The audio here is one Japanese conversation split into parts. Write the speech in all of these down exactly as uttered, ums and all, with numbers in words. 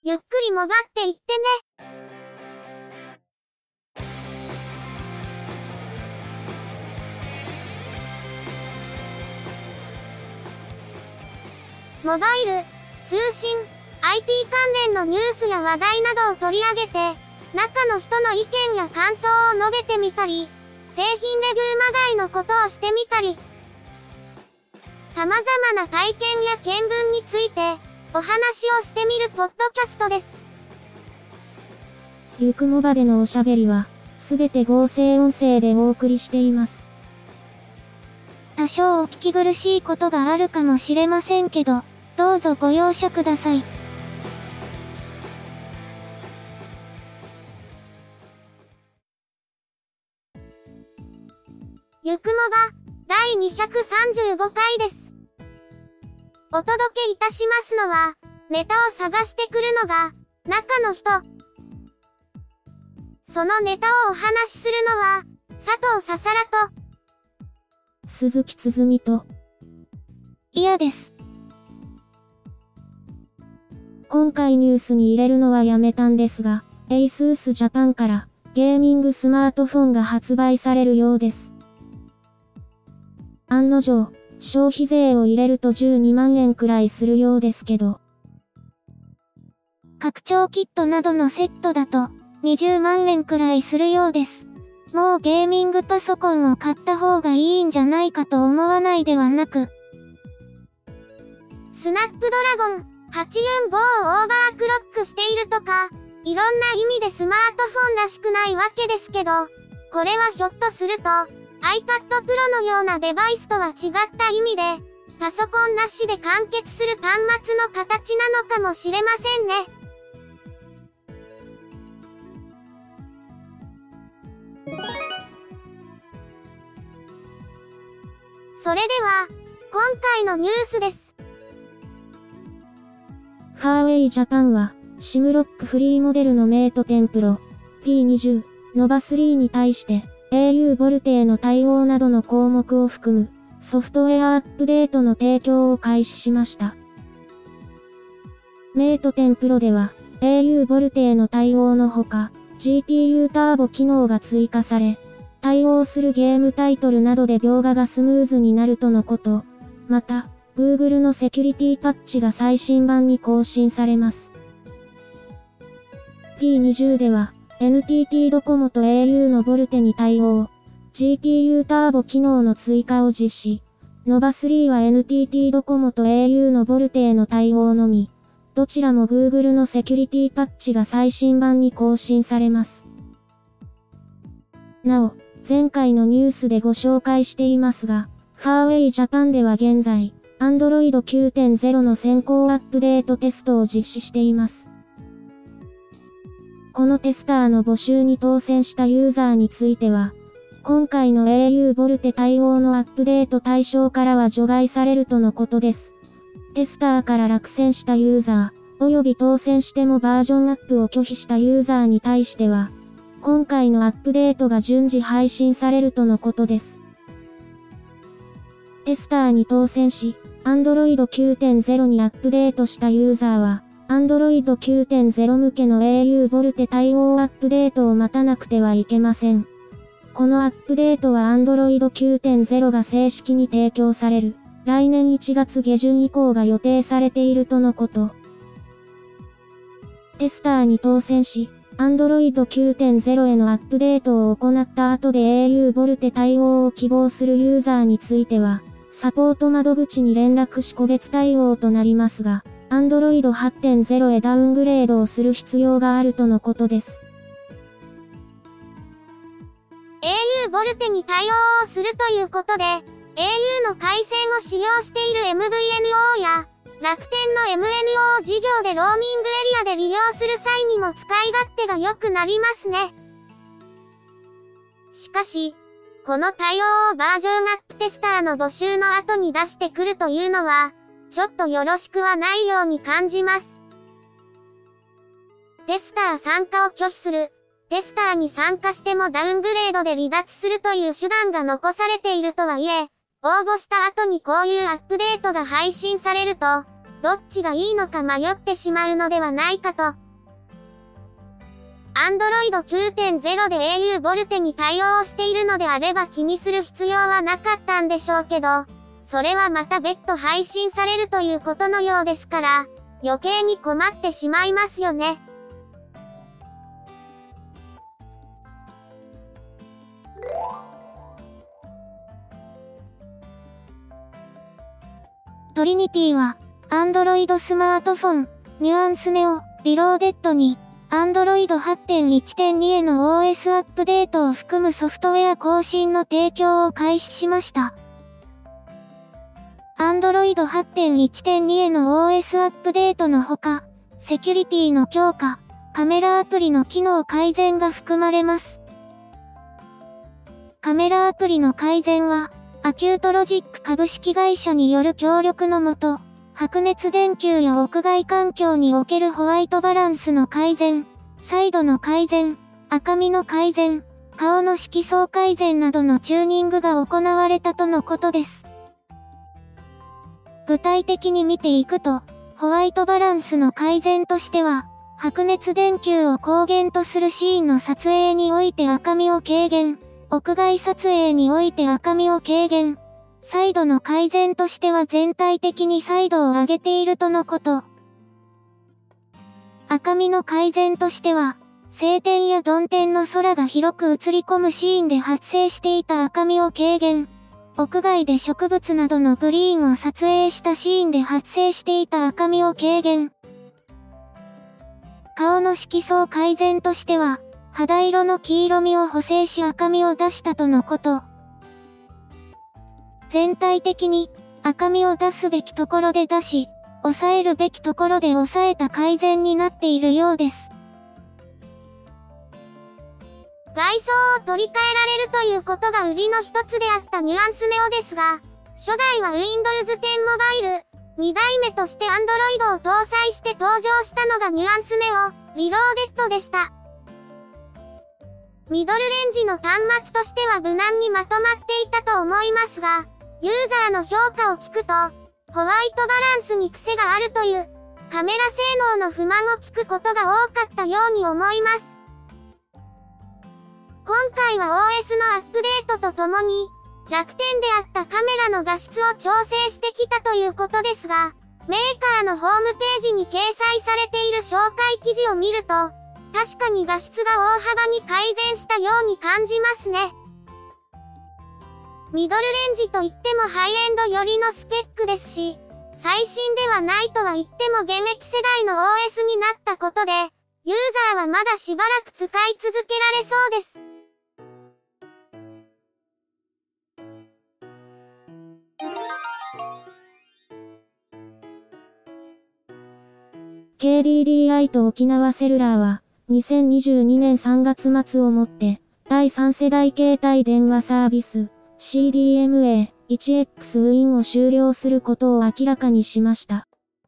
ゆっくりもばっていってね。モバイル、通信、アイティー 関連のニュースや話題などを取り上げて、中の人の意見や感想を述べてみたり、製品レビューまがいのことをしてみたり、様々な体験や見聞について、お話をしてみるポッドキャストです。 ゆくもばでのおしゃべりは、すべて合成音声でお送りしています。 多少お聞き苦しいことがあるかもしれませんけど、どうぞご容赦ください。ゆくもば、だいにひゃくさんじゅうごかいです。お届けいたしますのは、ネタを探してくるのが、中の人。そのネタをお話しするのは、佐藤ささらと、 鈴木つづみと、 嫌です。 今回ニュースに入れるのはやめたんですが、ASUS Japan からゲーミングスマートフォンが発売されるようです。案の定、消費税を入れるとじゅうにまんえんくらいするようですけど。 拡張キットなどのセットだとにじゅうまんえんくらいするようです。もうゲーミングパソコンを買った方がいいんじゃないかと思わないではなく、スナップドラゴンはちじゅうごをオーバークロックしているとか、いろんな意味でスマートフォンらしくないわけですけど、これはひょっとすると iPad Pro のようなデバイスとは違った意味で、パソコンなしで完結する端末の形なのかもしれませんね。それでは、今回のニュースです。 ファーウェイジャパンは、シムロックフリーモデルのメイトテンプロ ピーにじゅう ノバスリーに対して、エーユー ボルテへの対応などの項目を含むソフトウェアアップデートの提供を開始しました。メイトテンプロでは、エーユー ボルテへの対応のほか、ジーピーユー ターボ機能が追加され、対応するゲームタイトルなどで描画がスムーズになるとのこと。また、Google のセキュリティパッチが最新版に更新されます。ピーにじゅう では、エヌティーティー ドコモと エーユー のボルテに対応、ジーピーユー ターボ機能の追加を実施。ノバスリーは エヌティーティー ドコモと エーユー のボルテへの対応のみ。どちらも Google のセキュリティパッチが最新版に更新されます。なお、前回のニュースでご紹介していますが、ファーウェイジャパンでは現在、Android きゅうてんゼロ の先行アップデートテストを実施しています。このテスターの募集に当選したユーザーについては、今回の エーユー ボルテ対応のアップデート対象からは除外されるとのことです。テスターから落選したユーザー、および当選してもバージョンアップを拒否したユーザーに対しては、今回のアップデートが順次配信されるとのことです。テスターに当選し、Android きゅうてんゼロ にアップデートしたユーザーは、Android きゅうてんゼロ 向けの エーユー ボルテ対応アップデートを待たなくてはいけません。このアップデートは Android きゅうてんゼロ が正式に提供される、来年いちがつげじゅん以降が予定されているとのこと。テスターに当選し、Android きゅうてんゼロ へのアップデートを行った後で エーユー ボルテ対応を希望するユーザーについては、サポート窓口に連絡し個別対応となりますが、Android はちてんゼロ へダウングレードをする必要があるとのことです。 エーユー ボルテに対応をするということで、エーユー の回線を使用している エムブイエヌオー や、楽天の エムエヌオー 事業でローミングエリアで利用する際にも使い勝手が良くなりますね。しかし、この対応をバージョンアップテスターの募集の後に出してくるというのは、ちょっとよろしくはないように感じます。テスター参加を拒否する。テスターに参加してもダウングレードで離脱するという手段が残されているとはいえ、応募した後にこういうアップデートが配信されると、 どっちがいいのか迷ってしまうのではないかと。Android きゅうてんゼロ で エーユー ボルテに対応しているのであれば気にする必要はなかったんでしょうけど、それはまた別途配信されるということのようですから、余計に困ってしまいますよね。 トリニティは、Android スマートフォン、ニュアンスネオ、リローデッドに、Android はちてんいちてんに への オーエス アップデートを含むソフトウェア更新の提供を開始しました。Android はちてんいちてんに への オーエス アップデートのほか、セキュリティの強化、カメラアプリの機能改善が含まれます。カメラアプリの改善は、アキュートロジック株式会社による協力のもと、白熱電球や屋外環境におけるホワイトバランスの改善、彩度の改善、赤みの改善、顔の色相改善などのチューニングが行われたとのことです。具体的に見ていくと、ホワイトバランスの改善としては、白熱電球を光源とするシーンの撮影において赤みを軽減、屋外撮影において赤みを軽減、彩度の改善としては全体的に彩度を上げているとのこと。赤みの改善としては、晴天や曇天の空が広く映り込むシーンで発生していた赤みを軽減、屋外で植物などのグリーンを撮影したシーンで発生していた赤みを軽減。顔の色相改善としては、肌色の黄色みを補正し赤みを出したとのこと。全体的に赤みを出すべきところで出し、抑えるべきところで抑えた改善になっているようです。 外装を取り替えられるということが売りの一つであったニュアンスネオですが、初代は ウィンドウズテン モバイル、に代目として Android を搭載して登場したのがニュアンスネオ、リローデッドでした。ミドルレンジの端末としては無難にまとまっていたと思いますが、ユーザーの評価を聞くと、ホワイトバランスに癖があるという、カメラ性能の不満を聞くことが多かったように思います。今回は オーエス のアップデートとともに、弱点であったカメラの画質を調整してきたということですが、メーカーのホームページに掲載されている紹介記事を見ると、確かに画質が大幅に改善したように感じますね。ミドルレンジといってもハイエンド寄りのスペックですし、最新ではないとは言っても現役世代の オーエス になったことで、ユーザーはまだしばらく使い続けられそうです。 ケーディーディーアイ と沖縄セルラーは、にせんにじゅうにねんさんがつ末をもって、だいさん世代携帯電話サービス、シーディーエムエーワンエックス 運用を終了することを明らかにしました。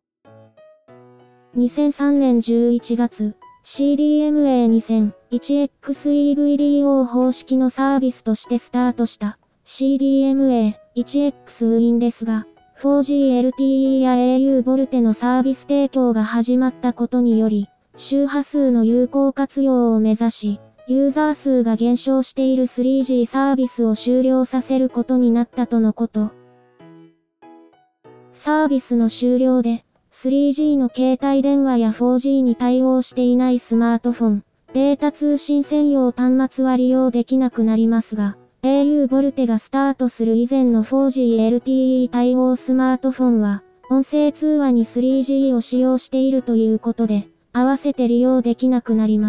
にせんさんねんじゅういちがつ、シーディーエムエーにせんワンエックスイーブイディーオー 方式のサービスとしてスタートした シーディーエムエーワンエックス ウィンですが、フォージーエルティーイー や エーユー ボルテのサービス提供が始まったことにより、周波数の有効活用を目指し、ユーザー数が減少している スリージー サービスを終了させることになったとのこと。サービスの終了で、スリージー の携帯電話や フォージー に対応していないスマートフォン、データ通信専用端末は利用できなくなりますが、エーユー ボルテがスタートする以前の フォージーエルティーイー 対応スマートフォンは、音声通話に スリージー を使用しているということで、合わせて利用できなくなります。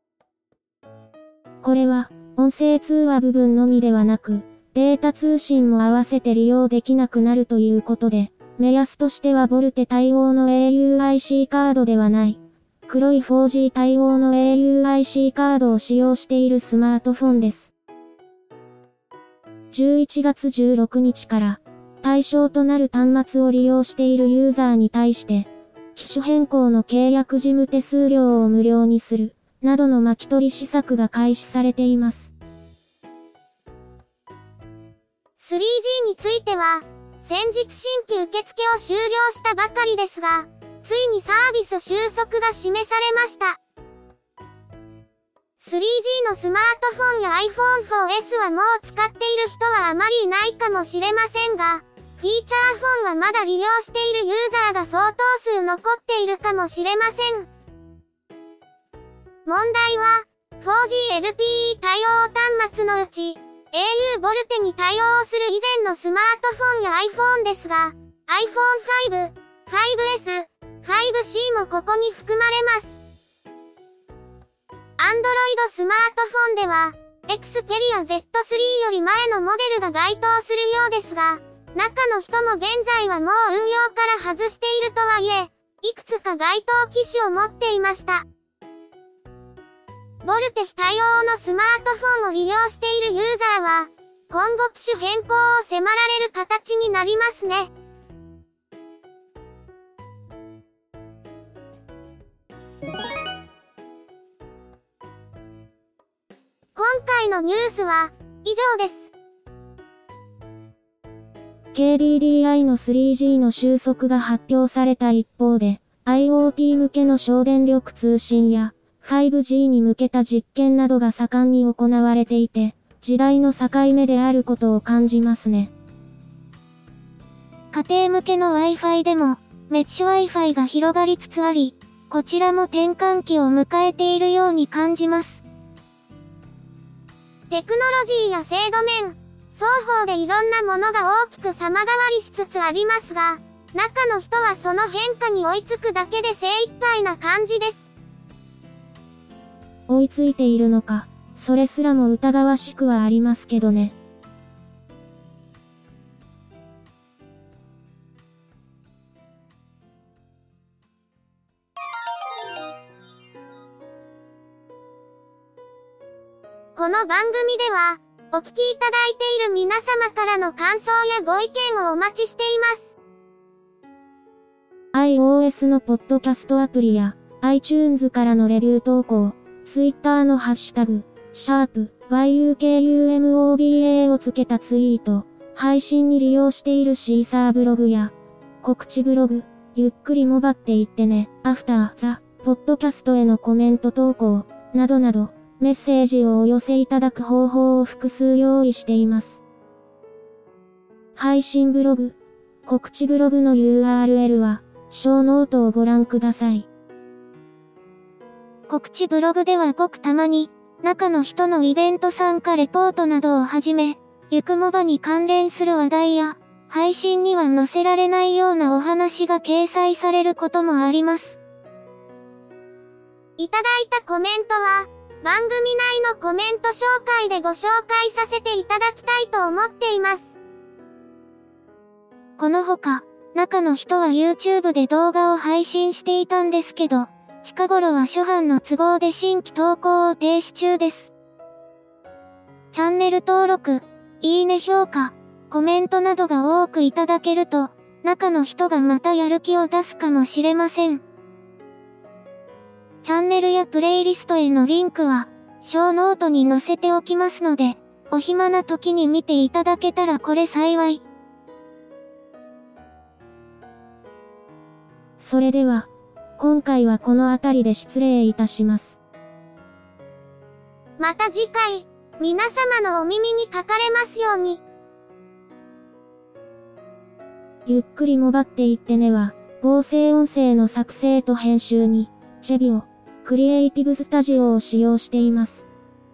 これは、音声通話部分のみではなく、データ通信も合わせて利用できなくなるということで、目安としてはボルテ対応の エーユーアイシー カードではない、黒い フォージー 対応の エーユーアイシー カードを使用しているスマートフォンです。じゅういちがつじゅうろくにちから、対象となる端末を利用しているユーザーに対して、機種変更の契約事務手数料を無料にする、などの巻き取り施策が開始されています。 スリージー については、 先日新規受付を終了したばかりですが、ついにサービス収束が示されました。スリージー のスマートフォンや アイフォンフォーエス はもう使っている人はあまりいないかもしれませんが、フィーチャーフォンはまだ利用しているユーザーが相当数残っているかもしれません。問題は、フォージーエルティーイー 対応端末のうち、エーユー ボルテに対応する以前のスマートフォンや iPhone ですが、アイフォンファイブ、ファイブエス、ファイブシー もここに含まれます。Android スマートフォンでは、Xperia ゼットスリー より前のモデルが該当するようですが、中の人も現在はもう運用から外しているとはいえ、いくつか該当機種を持っていました。ボルテ対応のスマートフォンを利用しているユーザーは、今後機種変更を迫られる形になりますね。今回のニュースは以上です。 ケーディーディーアイ の スリージー の収束が発表された一方で、IoT 向けの省電力通信や ファイブジー に向けた実験などが盛んに行われていて、時代の境目であることを感じますね。 家庭向けの Wi-Fi でも、メッシュ Wi-Fi が広がりつつあり、こちらも転換期を迎えているように感じます。 テクノロジーや制度面、双方でいろんなものが大きく様変わりしつつありますが、中の人はその変化に追いつくだけで精一杯な感じです。 追いついているのか、それすらも疑わしくはありますけどね。 この番組では、お聞きいただいている皆様からの感想やご意見をお待ちしています。 iOS のポッドキャストアプリや iTunes からのレビュー投稿、Twitter のハッシュタグ、シャープ ワイユーケーユーエムオービーエー をつけたツイート、配信に利用しているシーサーブログや告知ブログ、ゆっくりもばっていってね、アフターザ、ポッドキャストへのコメント投稿、などなど、メッセージをお寄せいただく方法を複数用意しています。配信ブログ、告知ブログの ユーアールエル は、小ノートをご覧ください。 告知ブログではごくたまに、中の人のイベント参加レポートなどをはじめ、ゆくもばに関連する話題や、配信には載せられないようなお話が掲載されることもあります。 いただいたコメントは、番組内のコメント紹介でご紹介させていただきたいと思っています。 このほか、中の人は YouTube で動画を配信していたんですけど、近頃は諸般の都合で新規投稿を停止中です。チャンネル登録、いいね評価、コメントなどが多くいただけると、中の人がまたやる気を出すかもしれません。チャンネルやプレイリストへのリンクは、小ノートに載せておきますので、お暇な時に見ていただけたらこれ幸い。 それでは、今回はこの辺りで失礼いたします。 また次回、皆様のお耳にかかれますように。 ゆっくりもばっていってねは、合成音声の作成と編集に、チェビオ、クリエイティブスタジオを使用しています。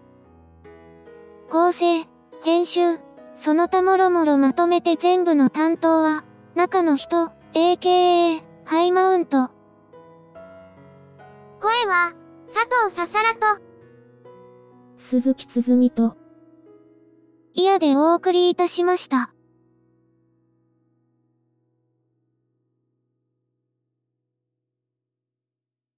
構成、編集、その他もろもろまとめて全部の担当は、中の人、エーケーエー、ハイマウント。 声は、佐藤ささらと、 鈴木つづみと、 イヤでお送りいたしました。